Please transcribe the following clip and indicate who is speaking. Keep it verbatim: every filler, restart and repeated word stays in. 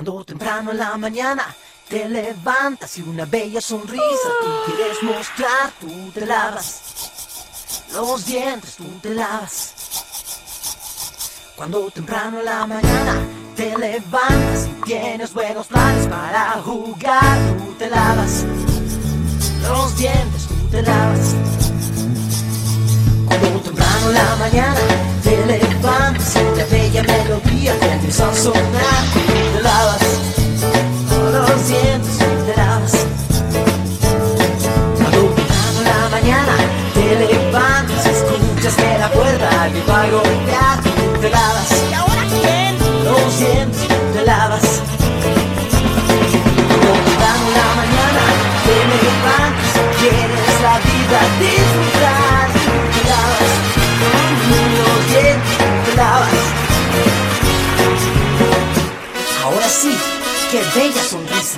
Speaker 1: Cuando temprano en la mañana te levantas y una bella sonrisa tú quieres mostrar, tú te lavas los dientes, tú te lavas. Cuando temprano en la mañana te levantas y tienes buenos planes para jugar, tú te lavas los dientes, tú te lavas. Cuando temprano en la mañana te levantas y una bella melodía te empieza a sonar, tú te lavas los dientes, tú te lavas. Cuando temprano en la mañana te levantas y escuchas que la puerta alguien va a golpear, tú te lavas. ¿Y ahora quién? Los dientes, tú te lavas. Cuando temprano en la mañana te levantas y quieres la vida disfrutar, tú te lavas. Los dientes, tú te lavas. Ahora sí, qué bella sonrisa.